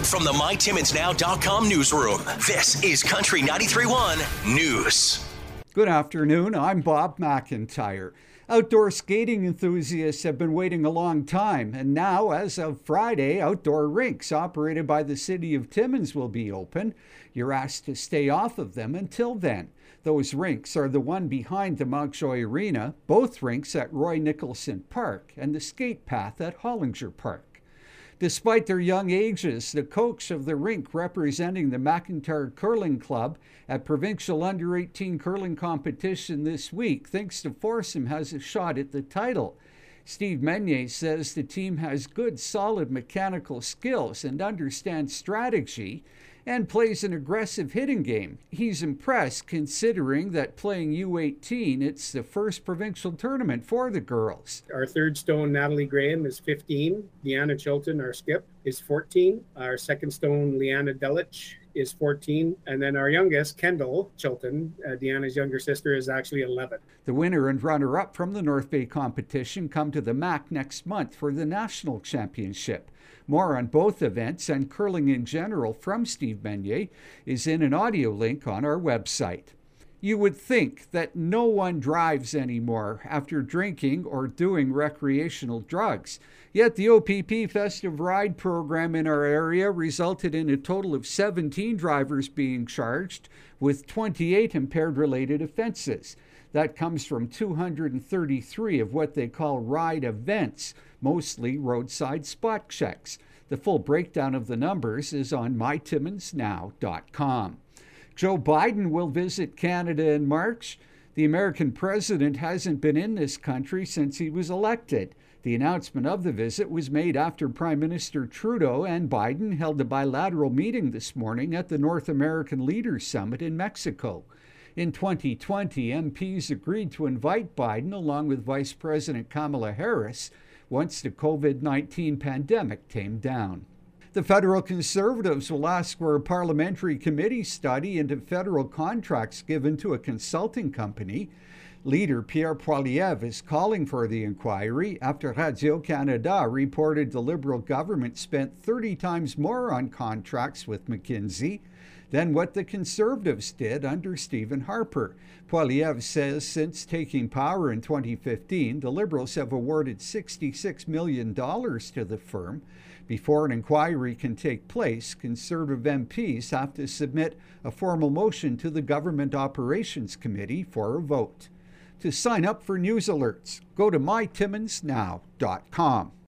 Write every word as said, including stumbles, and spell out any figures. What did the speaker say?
From the my timmins now dot com newsroom, this is Country ninety-three point one News. Good afternoon, I'm Bob McIntyre. Outdoor skating enthusiasts have been waiting a long time, and now, as of Friday, outdoor rinks operated by the City of Timmins will be open. You're asked to stay off of them until then. Those rinks are the one behind the Mountjoy Arena, both rinks at Roy Nicholson Park, and the skate path at Hollinger Park. Despite their young ages, the coach of the rink representing the McIntyre Curling Club at Provincial under eighteen curling competition this week thinks the foursome has a shot at the title. Steve Meunier says the team has good, solid mechanical skills and understands strategy and plays an aggressive hitting game. He's impressed considering that playing U eighteen, it's the first provincial tournament for the girls. Our third stone, Natalie Graham, is fifteen. Deanna Chilton, our skip, is fourteen. Our second stone, Leanna Delich, is fourteen. And then our youngest, Kendall Chilton, uh, Deanna's younger sister, is actually eleven. The winner and runner-up from the North Bay competition come to the M A C next month for the national championship. More on both events and curling in general from Steve Meunier is in an audio link on our website. You would think that no one drives anymore after drinking or doing recreational drugs. Yet the O P P Festive Ride program in our area resulted in a total of seventeen drivers being charged with twenty-eight impaired-related offenses. That comes from two hundred thirty-three of what they call ride events, mostly roadside spot checks. The full breakdown of the numbers is on my timmins now dot com. Joe Biden will visit Canada in March. The American president hasn't been in this country since he was elected. The announcement of the visit was made after Prime Minister Trudeau and Biden held a bilateral meeting this morning at the North American Leaders Summit in Mexico. In twenty twenty, M Ps agreed to invite Biden along with Vice President Kamala Harris once the COVID nineteen pandemic tamed down. The federal Conservatives will ask for a parliamentary committee study into federal contracts given to a consulting company. Leader Pierre Poilievre is calling for the inquiry after Radio-Canada reported the Liberal government spent thirty times more on contracts with McKinsey than what the Conservatives did under Stephen Harper. Poilievre says since taking power in twenty fifteen, the Liberals have awarded sixty-six million dollars to the firm. Before an inquiry can take place, Conservative M Ps have to submit a formal motion to the Government Operations Committee for a vote. To sign up for news alerts, go to my timmins now dot com.